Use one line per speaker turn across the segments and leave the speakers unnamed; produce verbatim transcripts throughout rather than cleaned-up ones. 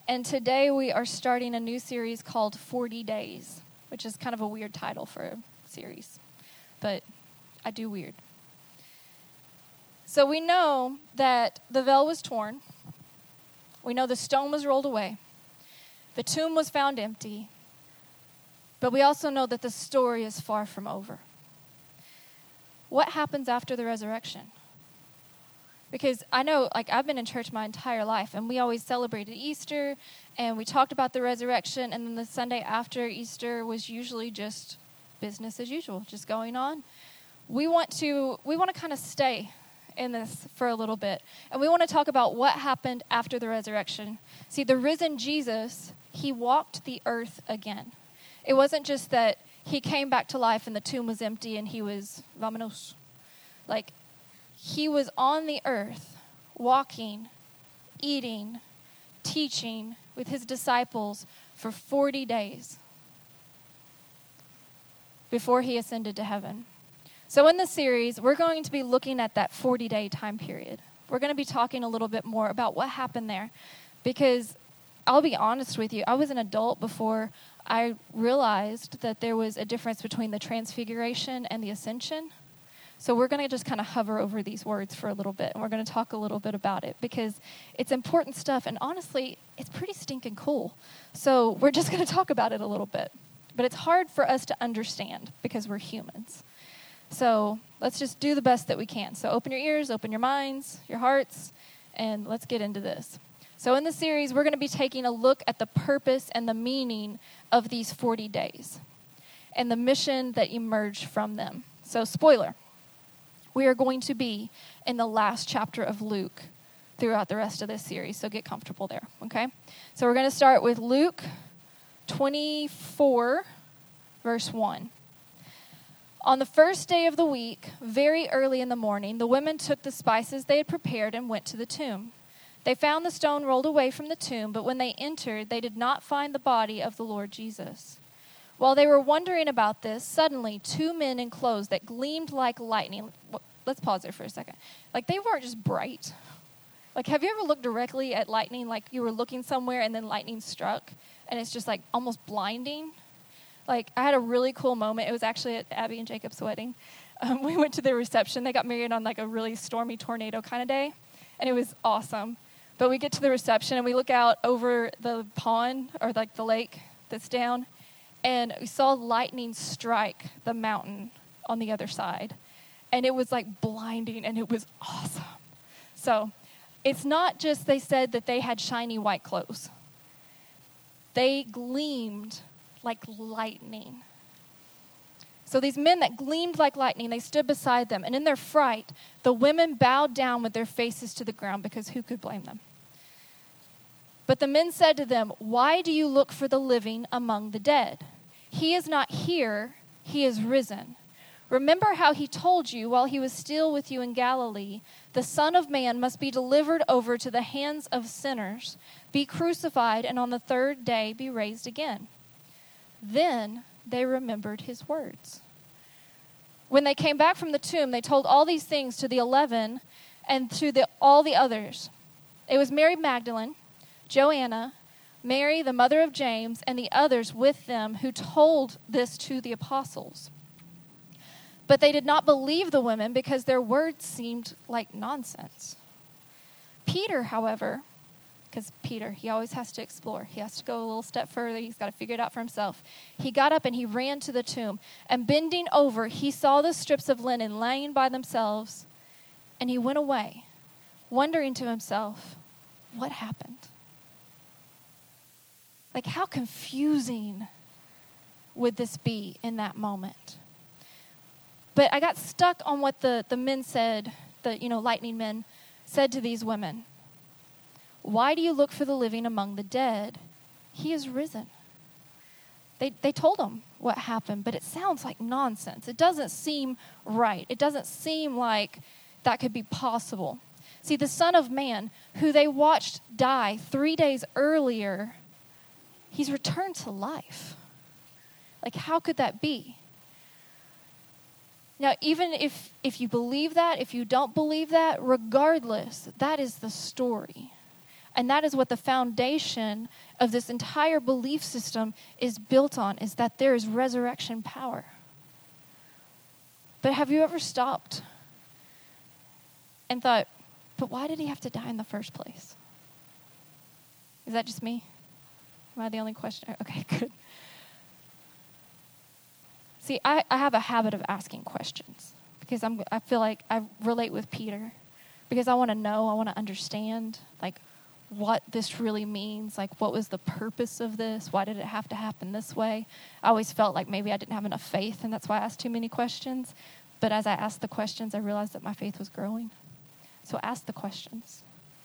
And today we are starting a new series called forty days, which is kind of a weird title for a series, but I do weird. So we know that the veil was torn. We know the stone was rolled away. The tomb was found empty. But we also know that the story is far from over. What happens after the resurrection? Because I know, like, I've been in church my entire life, and we always celebrated Easter, and we talked about the resurrection, and then the Sunday after Easter was usually just business as usual, just going on. We want to, we want to kind of stay in this for a little bit, and we want to talk about what happened after the resurrection. See, the risen Jesus, he walked the earth again. It wasn't just that he came back to life and the tomb was empty and he was vamonos. Like, he was on the earth, walking, eating, teaching with his disciples for forty days before he ascended to heaven. So in this series, we're going to be looking at that forty-day time period. We're going to be talking a little bit more about what happened there, because I'll be honest with you, I was an adult before I realized that there was a difference between the transfiguration and the ascension. So we're going to just kind of hover over these words for a little bit, and we're going to talk a little bit about it, because it's important stuff, and honestly, it's pretty stinking cool. So we're just going to talk about it a little bit. But it's hard for us to understand because we're humans. So let's just do the best that we can. So open your ears, open your minds, your hearts, and let's get into this. So in this series, we're going to be taking a look at the purpose and the meaning of these forty days and the mission that emerged from them. So spoiler, we are going to be in the last chapter of Luke throughout the rest of this series, so get comfortable there, okay? So we're going to start with Luke twenty-four, verse one. On the first day of the week, very early in the morning, the women took the spices they had prepared and went to the tomb. They found the stone rolled away from the tomb, but when they entered, they did not find the body of the Lord Jesus. While they were wondering about this, suddenly two men in clothes that gleamed like lightning. Let's pause there for a second. Like, they weren't just bright. Like, have you ever looked directly at lightning, like you were looking somewhere and then lightning struck, and it's just like almost blinding? Like, I had a really cool moment. It was actually at Abby and Jacob's wedding. Um, we went to their reception. They got married on like a really stormy tornado kind of day, and it was awesome. But we get to the reception, and we look out over the pond, or like the lake that's down, and we saw lightning strike the mountain on the other side. And it was like blinding, and it was awesome. So it's not just they said that they had shiny white clothes. They gleamed like lightning. So these men that gleamed like lightning, they stood beside them. And in their fright, the women bowed down with their faces to the ground, because who could blame them? But the men said to them, "Why do you look for the living among the dead? He is not here, he is risen. Remember how he told you while he was still with you in Galilee, the Son of Man must be delivered over to the hands of sinners, be crucified, and on the third day be raised again." Then they remembered his words. When they came back from the tomb, they told all these things to the eleven and to the, all the others. It was Mary Magdalene, Joanna, Mary, the mother of James, and the others with them who told this to the apostles. But they did not believe the women because their words seemed like nonsense. Peter, however, because Peter, he always has to explore. He has to go a little step further. He's got to figure it out for himself. He got up and he ran to the tomb. And bending over, he saw the strips of linen laying by themselves. And he went away, wondering to himself, what happened? Like, how confusing would this be in that moment? But I got stuck on what the, the men said, the, you know, lightning men said to these women. Why do you look for the living among the dead? He is risen. They they told them what happened, but it sounds like nonsense. It doesn't seem right. It doesn't seem like that could be possible. See, the Son of Man, who they watched die three days earlier, he's returned to life. Like, how could that be? Now, even if, if you believe that, if you don't believe that, regardless, that is the story. And that is what the foundation of this entire belief system is built on, is that there is resurrection power. But have you ever stopped and thought, but why did he have to die in the first place? Is that just me? Am I the only questioner? Okay, good. See, I, I have a habit of asking questions because I'm, I feel like I relate with Peter because I want to know, I want to understand, like, what this really means. Like, what was the purpose of this? Why did it have to happen this way? I always felt like maybe I didn't have enough faith, and that's why I asked too many questions. But as I asked the questions, I realized that my faith was growing. So ask the questions.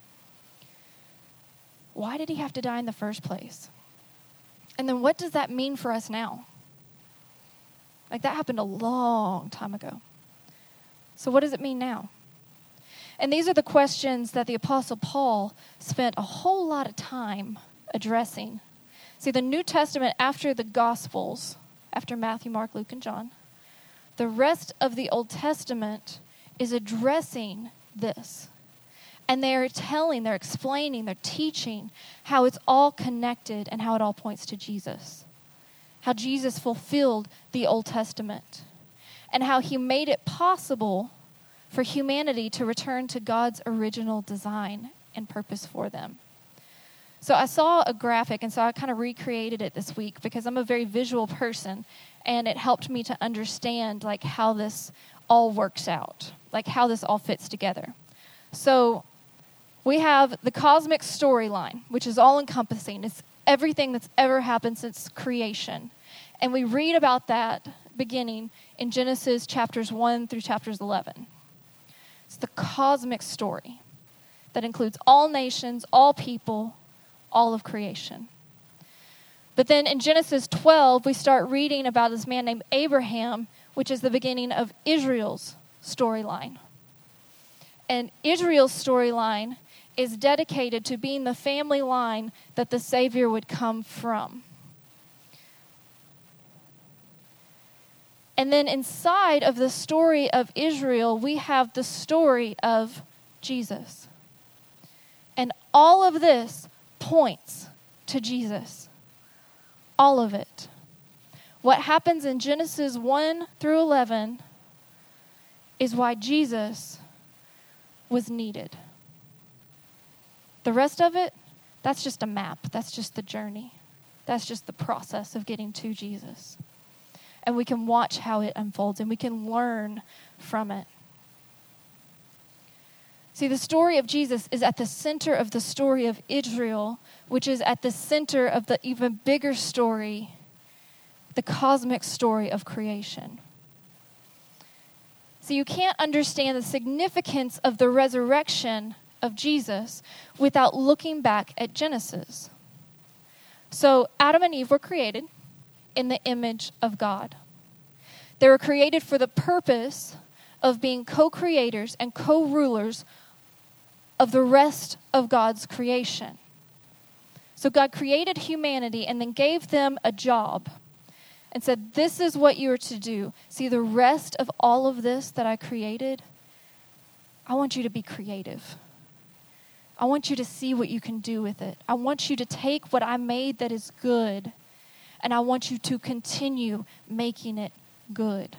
Why did he have to die in the first place? And then what does that mean for us now? Like, that happened a long time ago. So what does it mean now? And these are the questions that the Apostle Paul spent a whole lot of time addressing. See, the New Testament, after the Gospels, after Matthew, Mark, Luke, and John, the rest of the Old Testament is addressing this. And they're telling, they're explaining, they're teaching how it's all connected and how it all points to Jesus. How Jesus fulfilled the Old Testament. And how he made it possible for humanity to return to God's original design and purpose for them. So I saw a graphic, and so I kind of recreated it this week because I'm a very visual person, and it helped me to understand like how this all works out, like how this all fits together. So we have the cosmic storyline, which is all-encompassing. It's everything that's ever happened since creation. And we read about that beginning in Genesis chapters one through chapters eleven. It's the cosmic story that includes all nations, all people, all of creation. But then in Genesis twelve, we start reading about this man named Abraham, which is the beginning of Israel's storyline. And Israel's storyline is dedicated to being the family line that the Savior would come from. And then inside of the story of Israel, we have the story of Jesus. And all of this points to Jesus. All of it. What happens in Genesis one through eleven is why Jesus was needed. The rest of it, that's just a map. That's just the journey. That's just the process of getting to Jesus. And we can watch how it unfolds, and we can learn from it. See, the story of Jesus is at the center of the story of Israel, which is at the center of the even bigger story, the cosmic story of creation. So you can't understand the significance of the resurrection of Jesus without looking back at Genesis. So Adam and Eve were created in the image of God. They were created for the purpose of being co-creators and co-rulers of the rest of God's creation. So God created humanity and then gave them a job and said, this is what you are to do. See, the rest of all of this that I created, I want you to be creative. I want you to see what you can do with it. I want you to take what I made that is good, and I want you to continue making it good.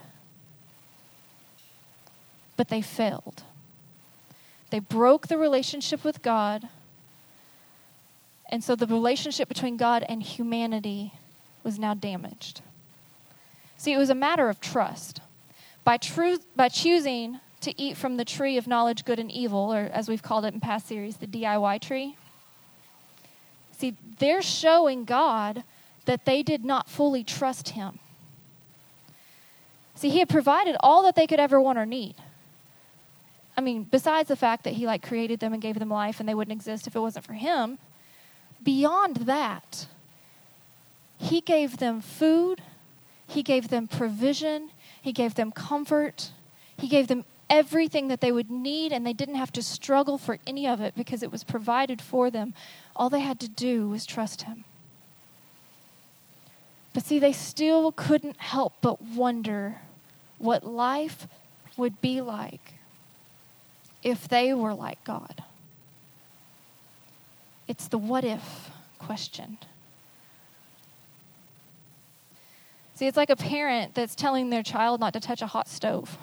But they failed. They broke the relationship with God, and so the relationship between God and humanity was now damaged. See, it was a matter of trust. By truth, by choosing to eat from the tree of knowledge, good and evil, or as we've called it in past series, the D I Y tree. See, they're showing God that they did not fully trust him. See, he had provided all that they could ever want or need. I mean, besides the fact that he like created them and gave them life and they wouldn't exist if it wasn't for him, beyond that, he gave them food, he gave them provision, he gave them comfort, he gave them everything that they would need, and they didn't have to struggle for any of it because it was provided for them. All they had to do was trust him. But see, they still couldn't help but wonder what life would be like if they were like God. It's the what if question. See, it's like a parent that's telling their child not to touch a hot stove.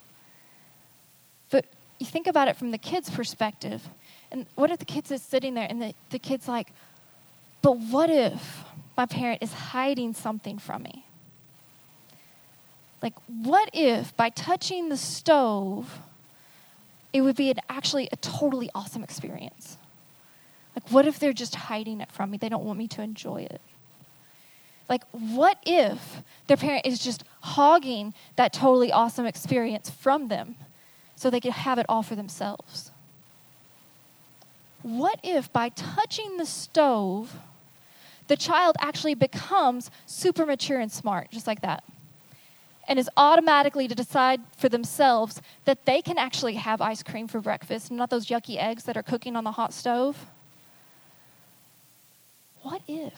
But you think about it from the kid's perspective. And what if the kid's is sitting there and the, the kid's like, but what if my parent is hiding something from me? Like, what if by touching the stove, it would be an, actually a totally awesome experience? Like, what if they're just hiding it from me? They don't want me to enjoy it. Like, what if their parent is just hogging that totally awesome experience from them so they can have it all for themselves? What if by touching the stove, the child actually becomes super mature and smart, just like that, and is automatically to decide for themselves that they can actually have ice cream for breakfast, not those yucky eggs that are cooking on the hot stove? What if?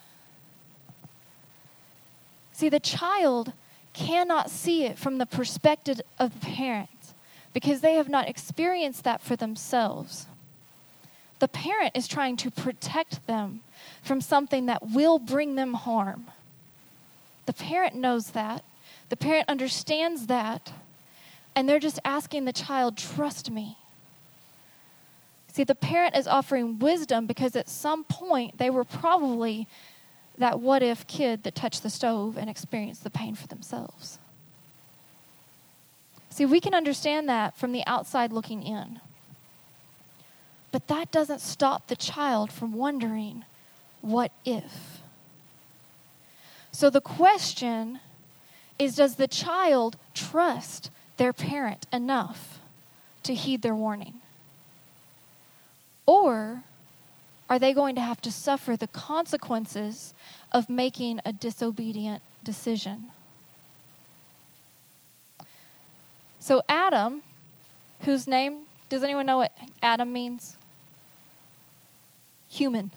See, the child cannot see it from the perspective of the parents because they have not experienced that for themselves. The parent is trying to protect them from something that will bring them harm. The parent knows that. The parent understands that. And they're just asking the child, trust me. See, the parent is offering wisdom because at some point they were probably that what-if kid that touched the stove and experienced the pain for themselves. See, we can understand that from the outside looking in. But that doesn't stop the child from wondering, what if? So the question is, does the child trust their parent enough to heed their warning? Or are they going to have to suffer the consequences of making a disobedient decision? So Adam, whose name, does anyone know what Adam means? Human.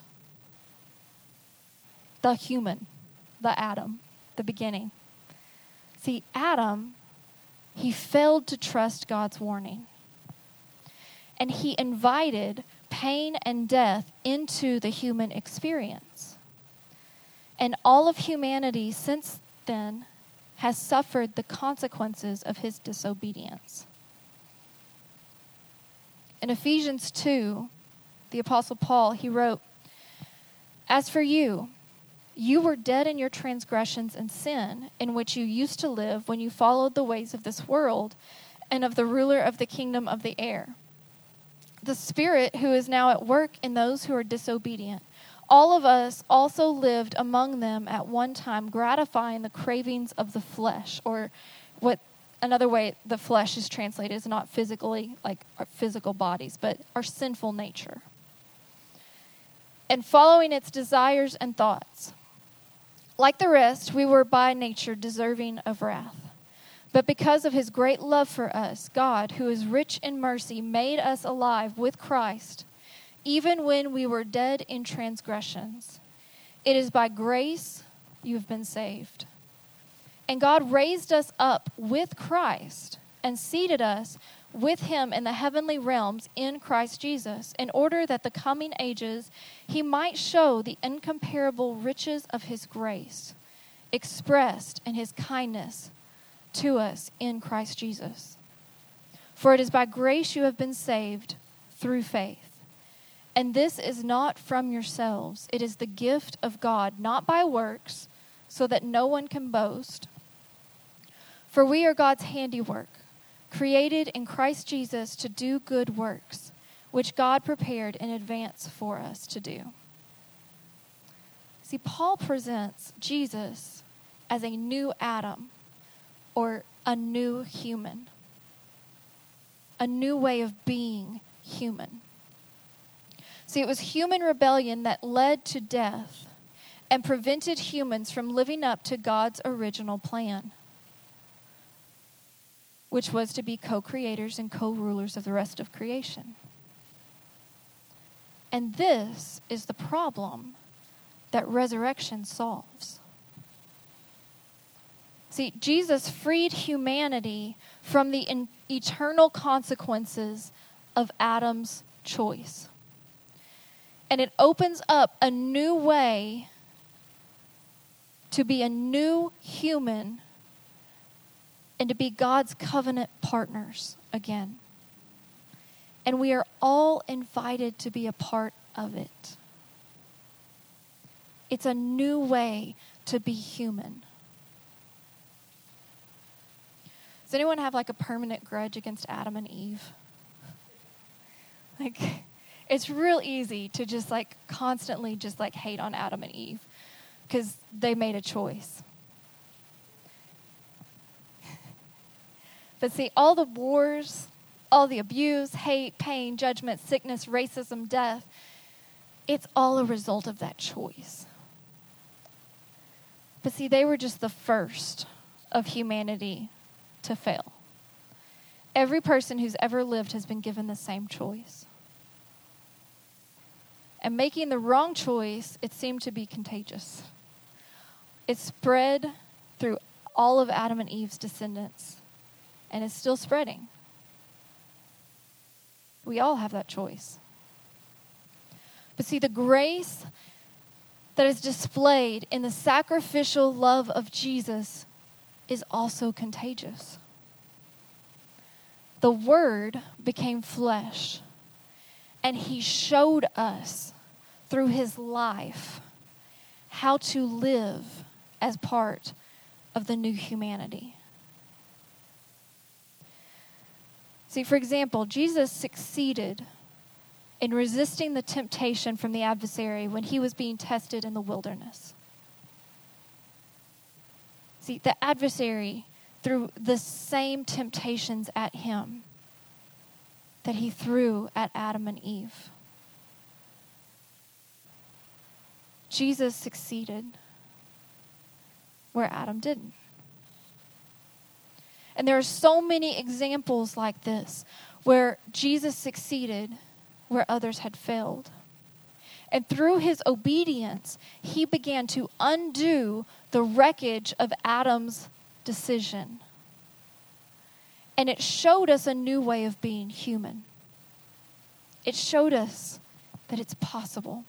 The human. The Adam. The beginning. See, Adam, he failed to trust God's warning. And he invited pain and death into the human experience. And all of humanity since then has suffered the consequences of his disobedience. In Ephesians two, the Apostle Paul, he wrote, "As for you, you were dead in your transgressions and sin, in which you used to live when you followed the ways of this world and of the ruler of the kingdom of the air, the Spirit who is now at work in those who are disobedient. All of us also lived among them at one time, gratifying the cravings of the flesh," or what another way the flesh is translated is not physically, like our physical bodies, but our sinful nature. "And following its desires and thoughts. Like the rest, we were by nature deserving of wrath. But because of his great love for us, God, who is rich in mercy, made us alive with Christ, even when we were dead in transgressions. It is by grace you have been saved. And God raised us up with Christ and seated us with him in the heavenly realms in Christ Jesus, in order that the coming ages he might show the incomparable riches of his grace, expressed in his kindness to us in Christ Jesus. For it is by grace you have been saved through faith. And this is not from yourselves. It is the gift of God, not by works, so that no one can boast. For we are God's handiwork, created in Christ Jesus to do good works, which God prepared in advance for us to do." See, Paul presents Jesus as a new Adam, or a new human, a new way of being human. See, it was human rebellion that led to death and prevented humans from living up to God's original plan, which was to be co-creators and co-rulers of the rest of creation. And this is the problem that resurrection solves. See, Jesus freed humanity from the in- eternal consequences of Adam's choice. And it opens up a new way to be a new human and to be God's covenant partners again. And we are all invited to be a part of it. It's a new way to be human. Does anyone have like a permanent grudge against Adam and Eve? Like, it's real easy to just like constantly just like hate on Adam and Eve because they made a choice. But see, all the wars, all the abuse, hate, pain, judgment, sickness, racism, death, it's all a result of that choice. But see, they were just the first of humanity to fail. Every person who's ever lived has been given the same choice. And making the wrong choice, it seemed to be contagious. It spread through all of Adam and Eve's descendants, and it's still spreading. We all have that choice. But see, the grace that is displayed in the sacrificial love of Jesus is also contagious. The Word became flesh, and He showed us through His life how to live as part of the new humanity. See, for example, Jesus succeeded in resisting the temptation from the adversary when He was being tested in the wilderness. See, the adversary threw the same temptations at Him that he threw at Adam and Eve. Jesus succeeded where Adam didn't. And there are so many examples like this where Jesus succeeded where others had failed. And through His obedience, He began to undo the wreckage of Adam's decision. And it showed us a new way of being human. It showed us that it's possible.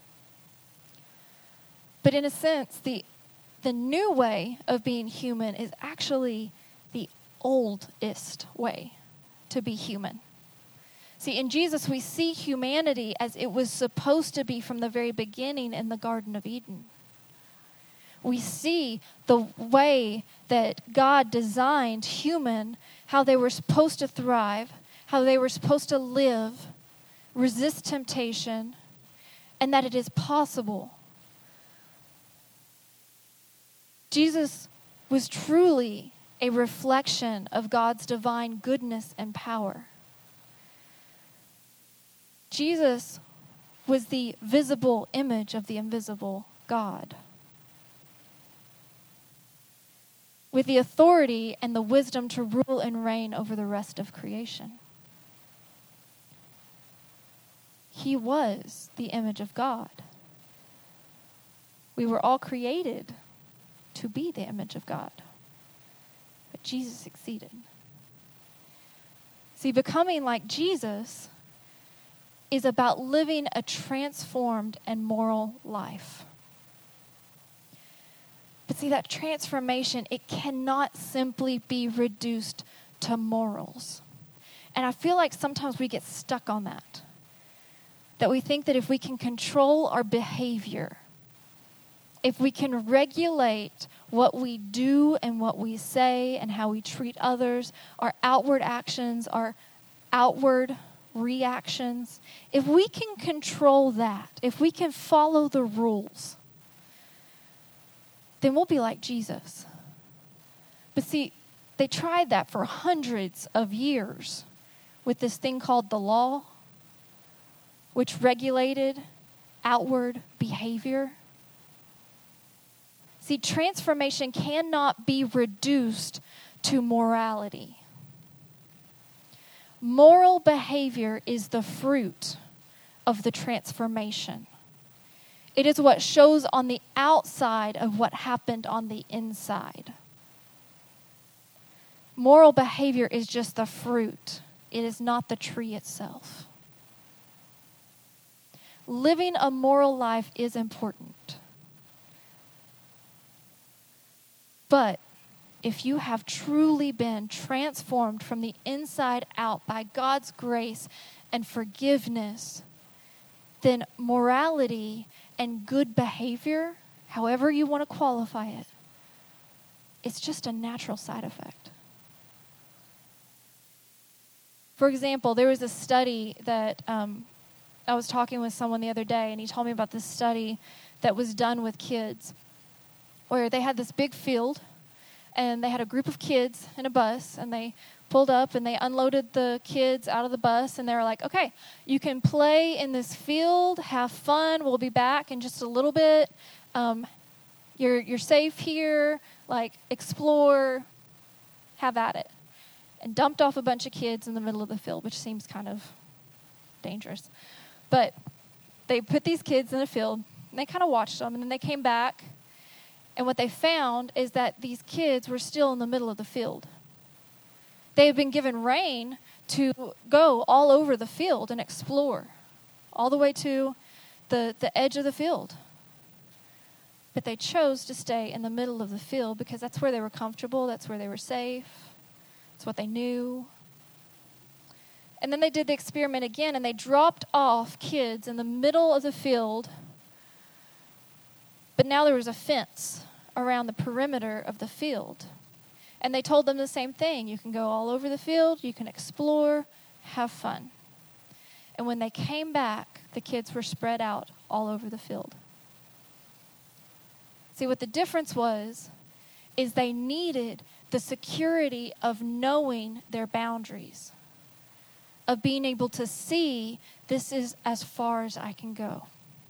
But in a sense, the, the new way of being human is actually the oldest way to be human. See, in Jesus, we see humanity as it was supposed to be from the very beginning in the Garden of Eden. We see the way that God designed human, how they were supposed to thrive, how they were supposed to live, resist temptation, and that it is possible. Jesus was truly a reflection of God's divine goodness and power. Jesus was the visible image of the invisible God, with the authority and the wisdom to rule and reign over the rest of creation. He was the image of God. We were all created to be the image of God. But Jesus succeeded. See, becoming like Jesus is about living a transformed and moral life. But see, that transformation, it cannot simply be reduced to morals. And I feel like sometimes we get stuck on that. That we think that if we can control our behavior, if we can regulate what we do and what we say and how we treat others, our outward actions, our outward reactions, if we can control that, if we can follow the rules, then we'll be like Jesus. But see, they tried that for hundreds of years with this thing called the law, which regulated outward behavior. See, transformation cannot be reduced to morality. Moral behavior is the fruit of the transformation. It is what shows on the outside of what happened on the inside. Moral behavior is just the fruit. It is not the tree itself. living a moral life is important. But if you have truly been transformed from the inside out by God's grace and forgiveness, then morality and good behavior, however you want to qualify it, it's just a natural side effect. For example, there was a study that um, I was talking with someone the other day, and he told me about this study that was done with kids, where they had this big field, and they had a group of kids in a bus, and they pulled up, and they unloaded the kids out of the bus, and they were like, okay, you can play in this field, have fun, we'll be back in just a little bit, um, you're you're safe here, like, explore, have at it. And dumped off a bunch of kids in the middle of the field, which seems kind of dangerous. But they put these kids in a field, and they kind of watched them, and then they came back, and what they found is that these kids were still in the middle of the field. They had been given rein to go all over the field and explore, all the way to the, the edge of the field. But they chose to stay in the middle of the field because that's where they were comfortable, that's where they were safe. It's what they knew. And then they did the experiment again, and they dropped off kids in the middle of the field. But now there was a fence around the perimeter of the field. And they told them the same thing. You can go all over the field, you can explore, have fun. And when they came back, the kids were spread out all over the field. See, what the difference was is they needed the security of knowing their boundaries, of being able to see this is as far as I can go.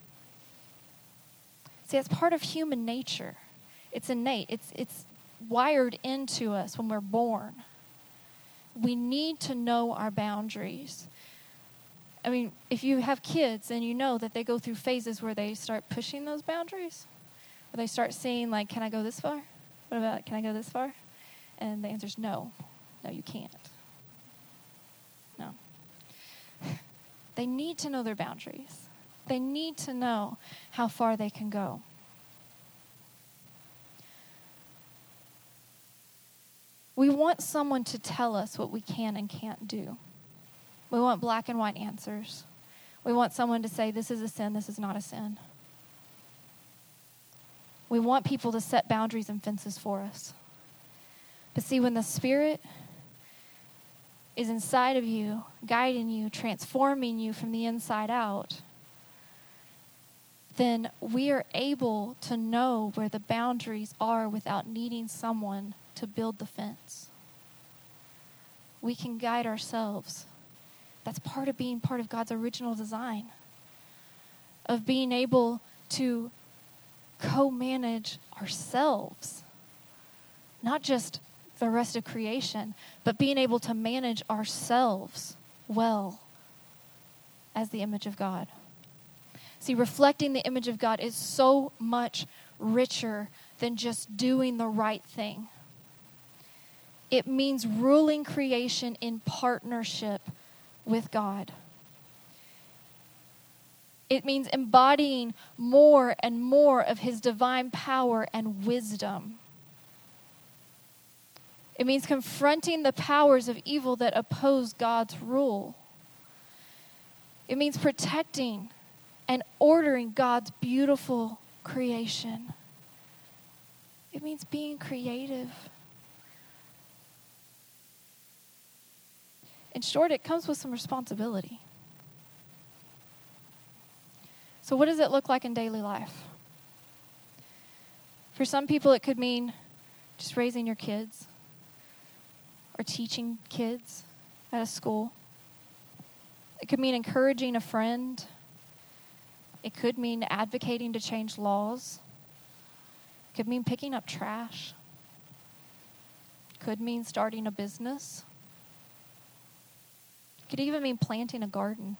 See, that's part of human nature. It's innate. It's it's wired into us when we're born. We need to know our boundaries. I mean, if you have kids, then you know that they go through phases where they start pushing those boundaries, where they start seeing, like, can I go this far? What about, can I go this far? And the answer is no. No, you can't. No. They need to know their boundaries. They need to know how far they can go. We want someone to tell us what we can and can't do. We want black and white answers. We want someone to say, this is a sin, this is not a sin. We want people to set boundaries and fences for us. But see, when the Spirit is inside of you, guiding you, transforming you from the inside out, then we are able to know where the boundaries are without needing someone to build the fence. We can guide ourselves. That's part of being part of God's original design, of being able to co-manage ourselves, not just the rest of creation, but being able to manage ourselves well as the image of God. See, reflecting the image of God is so much richer than just doing the right thing. It means ruling creation in partnership with God. It means embodying more and more of His divine power and wisdom. It means confronting the powers of evil that oppose God's rule. It means protecting and ordering God's beautiful creation. It means being creative. In short, it comes with some responsibility. So what does it look like in daily life? For some people, it could mean just raising your kids or teaching kids at a school. It could mean encouraging a friend. It could mean advocating to change laws. It could mean picking up trash. It could mean starting a business. It could even mean planting a garden.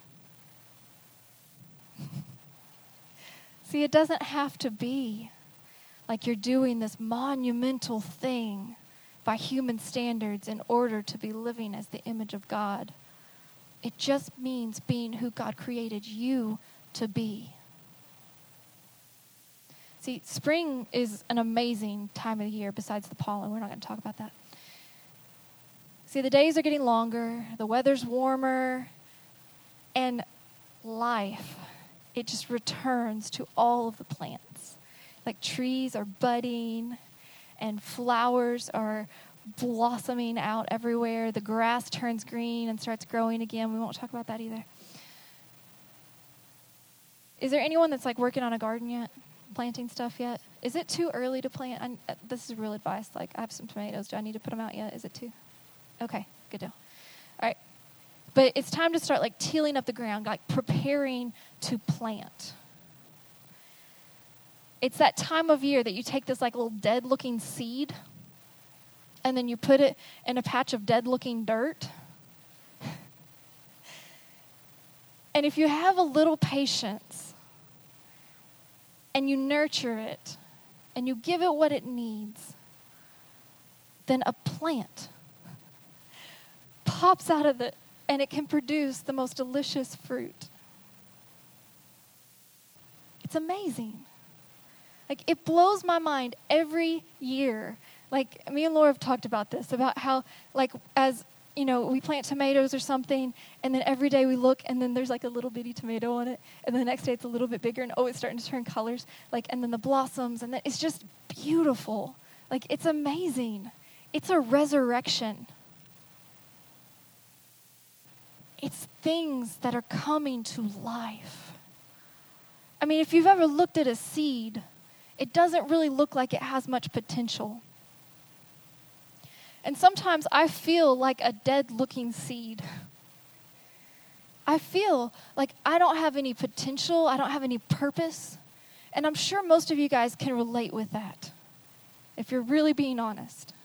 See, it doesn't have to be like you're doing this monumental thing by human standards in order to be living as the image of God. It just means being who God created you to be. See, spring is an amazing time of the year besides the pollen. We're not going to talk about that. See, the days are getting longer, the weather's warmer, and life, it just returns to all of the plants. Like trees are budding and flowers are blossoming out everywhere. The grass turns green and starts growing again. We won't talk about that either. Is there anyone that's like working on a garden yet? Planting stuff yet? Is it too early to plant? I, this is real advice. Like, I have some tomatoes. Do I need to put them out yet? Is it too? Okay, good deal. All right. But it's time to start like tilling up the ground, like preparing to plant. It's that time of year that you take this like little dead looking seed and then you put it in a patch of dead looking dirt. And if you have a little patience and you nurture it and you give it what it needs, then a plant pops out of it and it can produce the most delicious fruit. It's amazing. Like, it blows my mind every year. Like, me and Laura have talked about this, about how, like, as, you know, we plant tomatoes or something, and then every day we look, and then there's, like, a little bitty tomato on it, and the next day it's a little bit bigger, and, oh, it's starting to turn colors, like, and then the blossoms, and then it's just beautiful. Like, it's amazing. It's a resurrection. It's things that are coming to life. I mean, if you've ever looked at a seed, it doesn't really look like it has much potential. And sometimes I feel like a dead-looking seed. I feel like I don't have any potential. I don't have any purpose. And I'm sure most of you guys can relate with that, if you're really being honest.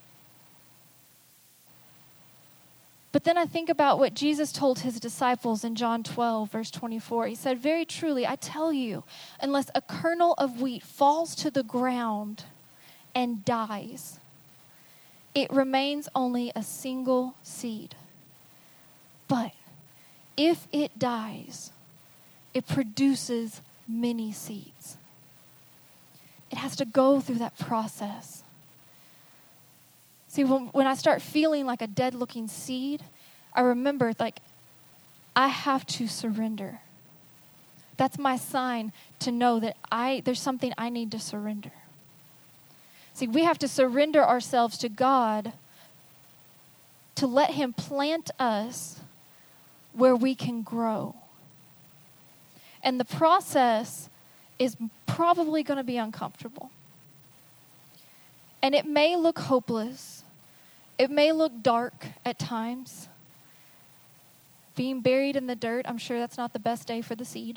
But then I think about what Jesus told his disciples in John twelve, verse twenty-four. He said, "Very truly, I tell you, unless a kernel of wheat falls to the ground and dies, it remains only a single seed. But if it dies, it produces many seeds." It has to go through that process. See, when, when I start feeling like a dead-looking seed, I remember, like, I have to surrender. That's my sign to know that I there's something I need to surrender. See, we have to surrender ourselves to God to let him plant us where we can grow. And the process is probably going to be uncomfortable. And it may look hopeless. It may look dark at times. Being buried in the dirt, I'm sure that's not the best day for the seed.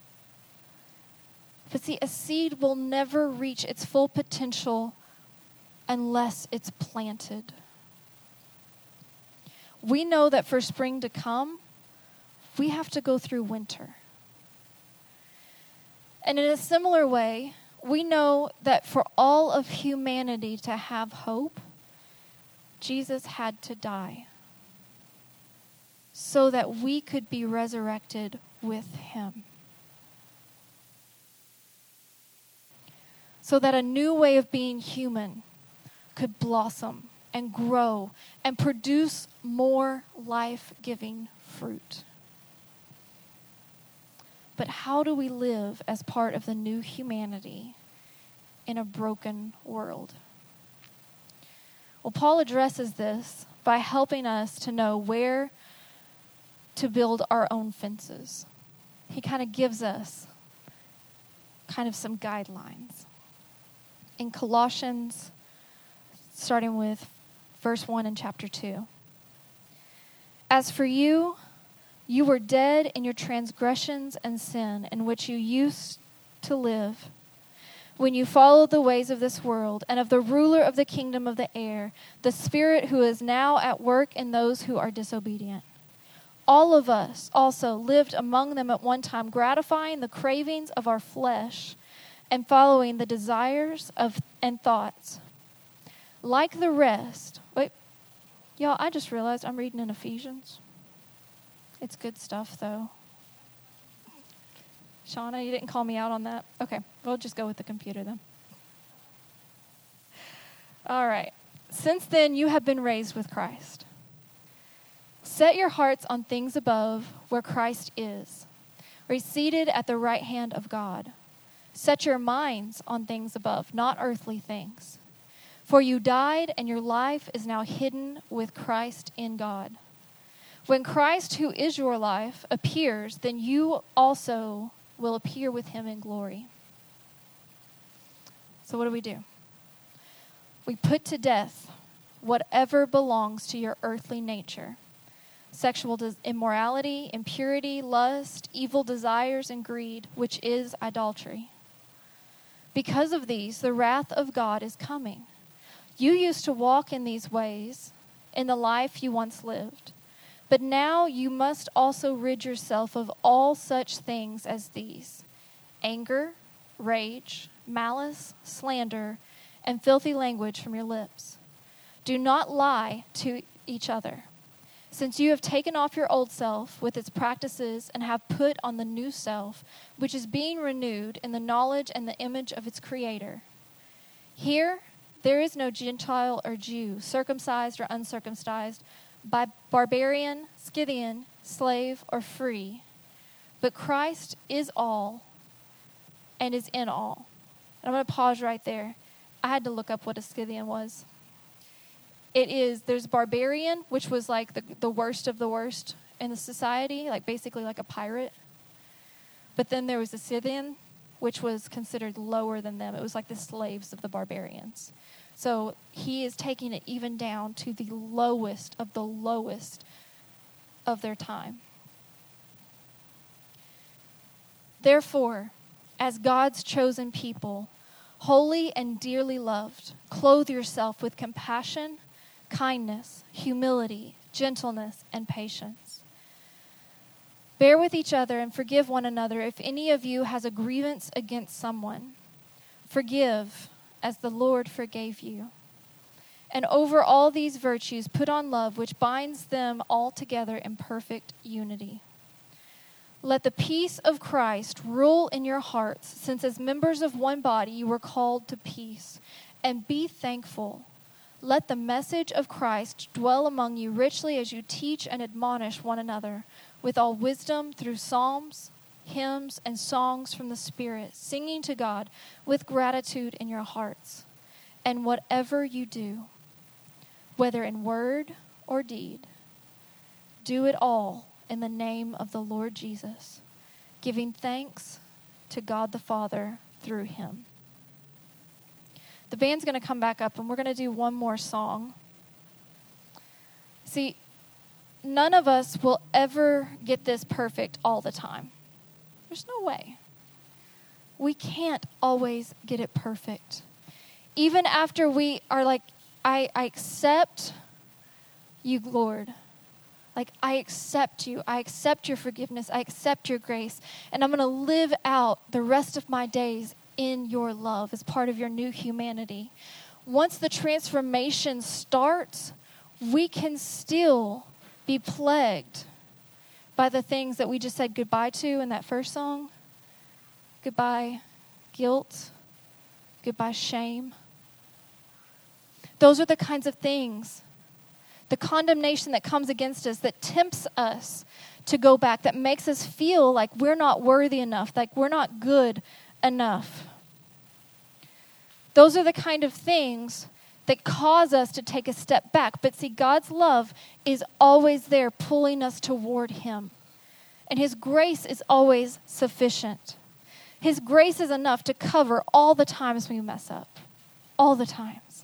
But see, a seed will never reach its full potential unless it's planted. We know that for spring to come, we have to go through winter. And in a similar way, we know that for all of humanity to have hope, Jesus had to die so that we could be resurrected with him. So that a new way of being human could blossom and grow and produce more life-giving fruit. But how do we live as part of the new humanity in a broken world? Well, Paul addresses this by helping us to know where to build our own fences. He kind of gives us kind of some guidelines. In Colossians, starting with verse one in chapter two. "As for you, you were dead in your transgressions and sin, in which you used to live, when you followed the ways of this world and of the ruler of the kingdom of the air, the spirit who is now at work in those who are disobedient. All of us also lived among them at one time, gratifying the cravings of our flesh and following the desires of and thoughts. Like the rest," wait, y'all, I just realized I'm reading in Ephesians. It's good stuff, though. Shauna, you didn't call me out on that? Okay, we'll just go with the computer then. All right. Since then, you have been raised with Christ. Set your hearts on things above, where Christ is, where he's seated at the right hand of God. Set your minds on things above, not earthly things. For you died, and your life is now hidden with Christ in God. When Christ, who is your life, appears, then you also will appear with him in glory. So what do we do? We put to death whatever belongs to your earthly nature: sexual immorality, impurity, lust, evil desires, and greed, which is idolatry. Because of these, the wrath of God is coming. You used to walk in these ways in the life you once lived, but now you must also rid yourself of all such things as these: anger, rage, malice, slander, and filthy language from your lips. Do not lie to each other, since you have taken off your old self with its practices and have put on the new self, which is being renewed in the knowledge and the image of its Creator. Here, there is no Gentile or Jew, circumcised or uncircumcised, by barbarian, Scythian, slave, or free, but Christ is all and is in all. And I'm going to pause right there. I had to look up what a Scythian was. It is, there's barbarian, which was like the, the worst of the worst in the society, like basically like a pirate. But then there was a Scythian, which was considered lower than them. It was like the slaves of the barbarians. So he is taking it even down to the lowest of the lowest of their time. Therefore, as God's chosen people, holy and dearly loved, clothe yourself with compassion, kindness, humility, gentleness, and patience. Bear with each other and forgive one another if any of you has a grievance against someone. Forgive as the Lord forgave you. And over all these virtues, put on love, which binds them all together in perfect unity. Let the peace of Christ rule in your hearts, since as members of one body you were called to peace. And be thankful. Let the message of Christ dwell among you richly as you teach and admonish one another with all wisdom through psalms, hymns, and songs from the Spirit, singing to God with gratitude in your hearts. And whatever you do, whether in word or deed, do it all in the name of the Lord Jesus, giving thanks to God the Father through him. The band's going to come back up, and we're going to do one more song. See, none of us will ever get this perfect all the time. There's no way. We can't always get it perfect. Even after we are like, I, I accept you, Lord. Like, I accept you. I accept your forgiveness. I accept your grace. And I'm going to live out the rest of my days in your love as part of your new humanity. Once the transformation starts, we can still be plagued by the things that we just said goodbye to in that first song. Goodbye guilt. Goodbye shame. Those are the kinds of things, the condemnation that comes against us, that tempts us to go back, that makes us feel like we're not worthy enough, like we're not good enough. Those are the kind of things that cause us to take a step back. But see, God's love is always there pulling us toward him. And his grace is always sufficient. His grace is enough to cover all the times we mess up. All the times.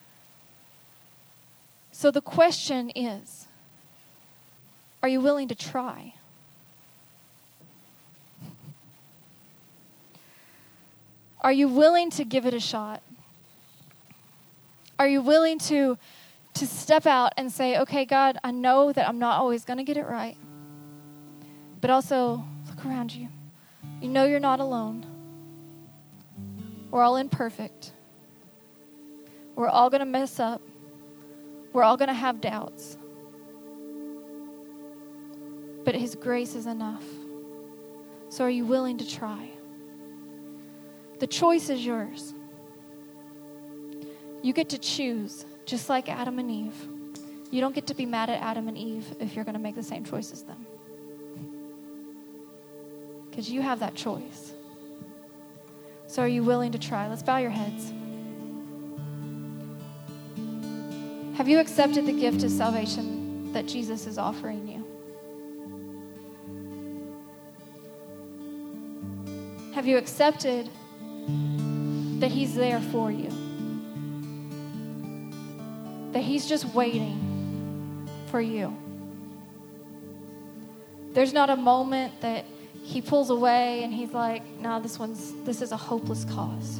So the question is, are you willing to try? Are you willing to give it a shot? Are you willing to, to step out and say, okay, God, I know that I'm not always going to get it right. But also, look around you. You know you're not alone. We're all imperfect. We're all going to mess up. We're all going to have doubts. But his grace is enough. So are you willing to try? The choice is yours. You get to choose, just like Adam and Eve. You don't get to be mad at Adam and Eve if you're going to make the same choice as them. Because you have that choice. So are you willing to try? Let's bow your heads. Have you accepted the gift of salvation that Jesus is offering you? Have you accepted that he's there for you? That he's just waiting for you? There's not a moment that he pulls away and he's like, no, this one's, this is a hopeless cause.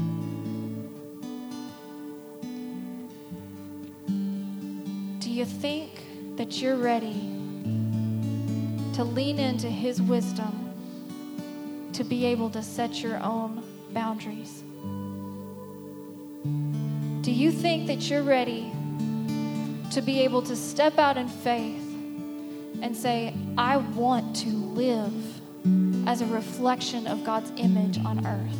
Do you think that you're ready to lean into his wisdom to be able to set your own boundaries? Do you think that you're ready to be able to step out in faith and say, I want to live as a reflection of God's image on earth?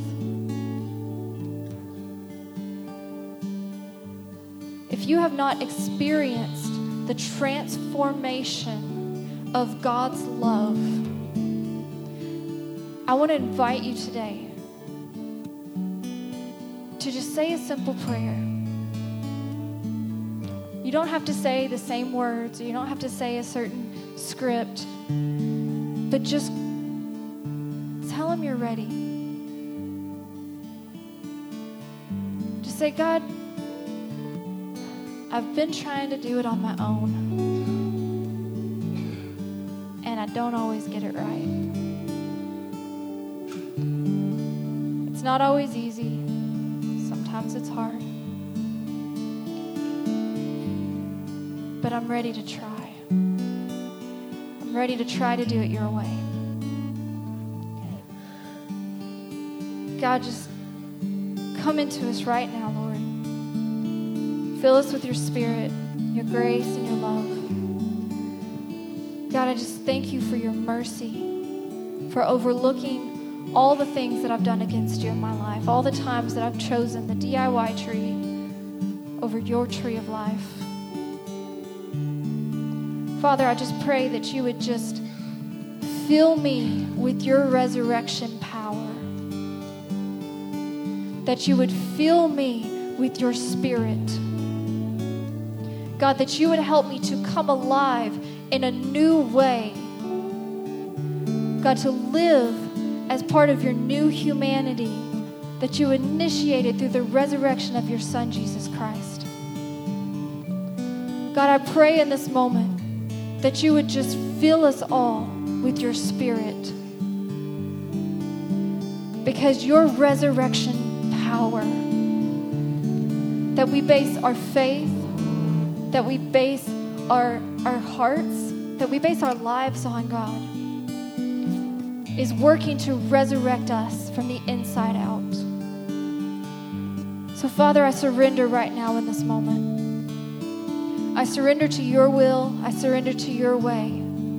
If you have not experienced the transformation of God's love, I want to invite you today to just say a simple prayer. You don't have to say the same words, or you don't have to say a certain script, but just tell him you're ready. Just say, God, I've been trying to do it on my own, and I don't always get it right. It's not always easy. Sometimes it's hard. But I'm ready to try. I'm ready to try to do it your way. God, just come into us right now, Lord. Fill us with your spirit, your grace, and your love. God, I just thank you for your mercy, for overlooking all the things that I've done against you in my life, all the times that I've chosen the D I Y tree over your tree of life. Father, I just pray that you would just fill me with your resurrection power, that you would fill me with your spirit. God, that you would help me to come alive in a new way. God, to live as part of your new humanity that you initiated through the resurrection of your Son, Jesus Christ. God, I pray in this moment that you would just fill us all with your spirit, because your resurrection power, that we base our faith, that we base our, our hearts, that we base our lives on, God, is working to resurrect us from the inside out. So, Father, I surrender right now in this moment. I surrender to your will. I surrender to your way.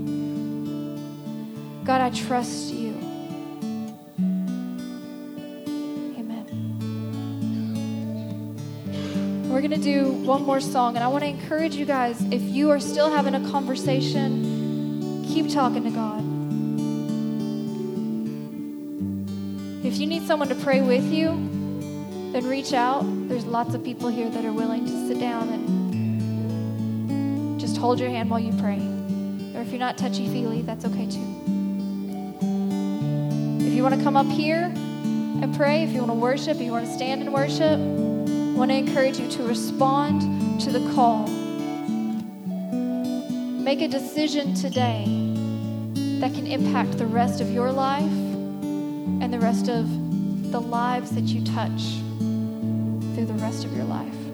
God, I trust you. Amen. We're going to do one more song, and I want to encourage you guys, if you are still having a conversation, keep talking to God. If you need someone to pray with you, then reach out. There's lots of people here that are willing to sit down and just hold your hand while you pray. Or if you're not touchy-feely, that's okay too. If you want to come up here and pray, if you want to worship, if you want to stand and worship, I want to encourage you to respond to the call. Make a decision today that can impact the rest of your life and the rest of the lives that you touch through the rest of your life.